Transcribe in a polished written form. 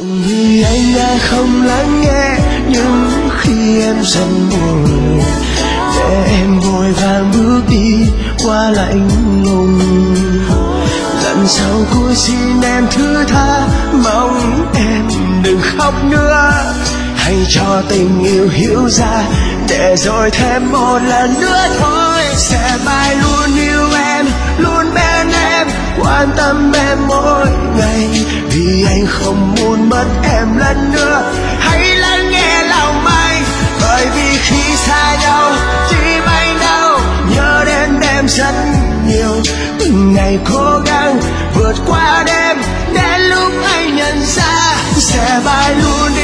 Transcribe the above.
Vì anh đã không lắng nghe những khi em rất buồn, để em vội vàng bước đi qua lạnh lùng. Lần sau cuối xin em thứ tha, mong em đừng khóc nữa. Hãy cho tình yêu hiểu ra, để rồi thêm một lần nữa thôi. Sẽ mãi luôn yêu em, luôn bên em, quan tâm em mỗi ngày. Vì anh không muốn mất em lần nữa. Hãy lắng nghe lòng anh, bởi vì khi xa nhau tim anh đau, nhớ đến em rất nhiều. Từng ngày cố gắng vượt qua đêm, đến lúc anh nhận ra sẽ mãi luôn